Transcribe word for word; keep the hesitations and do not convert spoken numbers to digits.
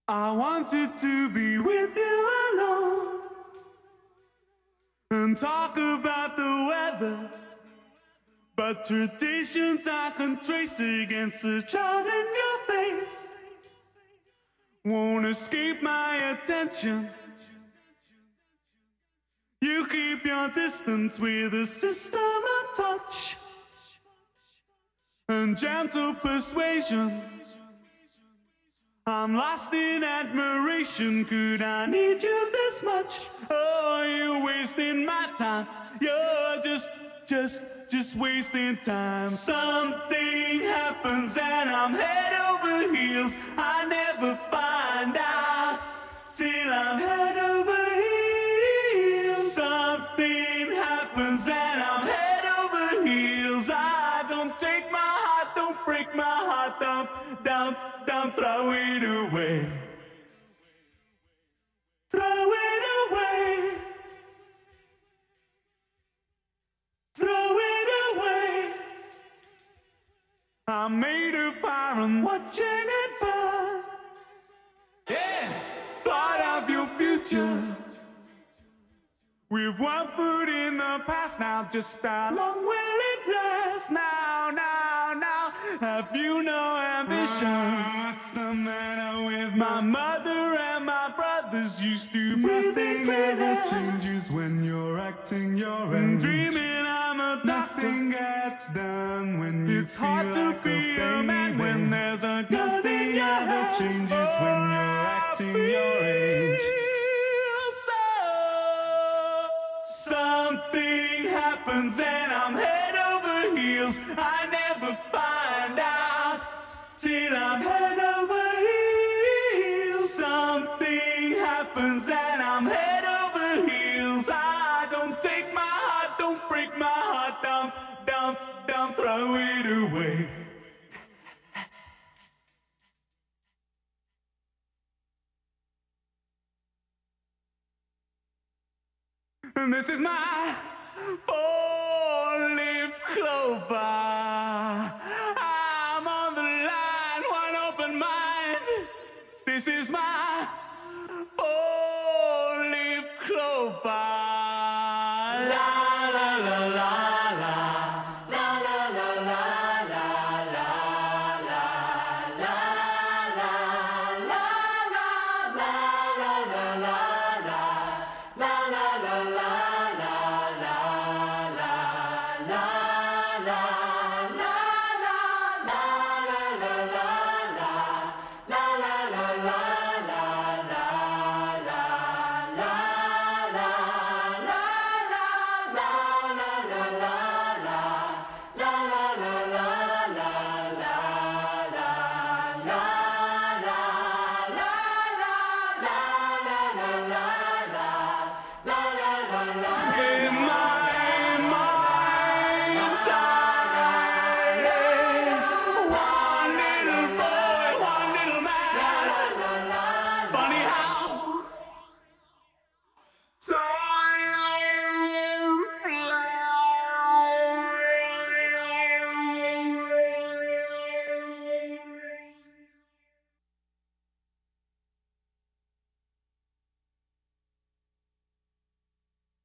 I wanted to be with you alone and talk about the weather, but traditions I can trace against the child in your face won't escape my attention. You keep your distance with a system of touch and gentle persuasion. I'm lost in admiration. Could I need you this much? Oh, you're wasting my time. You're just, just, just wasting time. Something happens and I'm head over heels. I never find out till I'm head over heels. Something happens and I'm head over heels. I don't take my heart, don't break my heart down, down, down, throw it away. Throw it away. Throw it away. I'm made of fire and watching it burn. Yeah, thought of your future. With one foot in the past now, just how long will it last? Now, now, now, have you no ambition? Uh, what's the matter with my mother and my brothers used to breathe in clear air. Nothing ever changes when you're acting your age. Dreaming I'm a doctor. Nothing gets done when you It's feel hard to like be a, a man when there's a gun in your hand. Nothing ever changes oh, when you're acting your age. Something happens and I'm head over heels. I never find out till I'm head over heels. Something happens and I'm head over heels. I don't take my heart, don't break my heart down, down, down, throw it away. And this is my four-leaf clover. I'm on the line, one open mind. This is my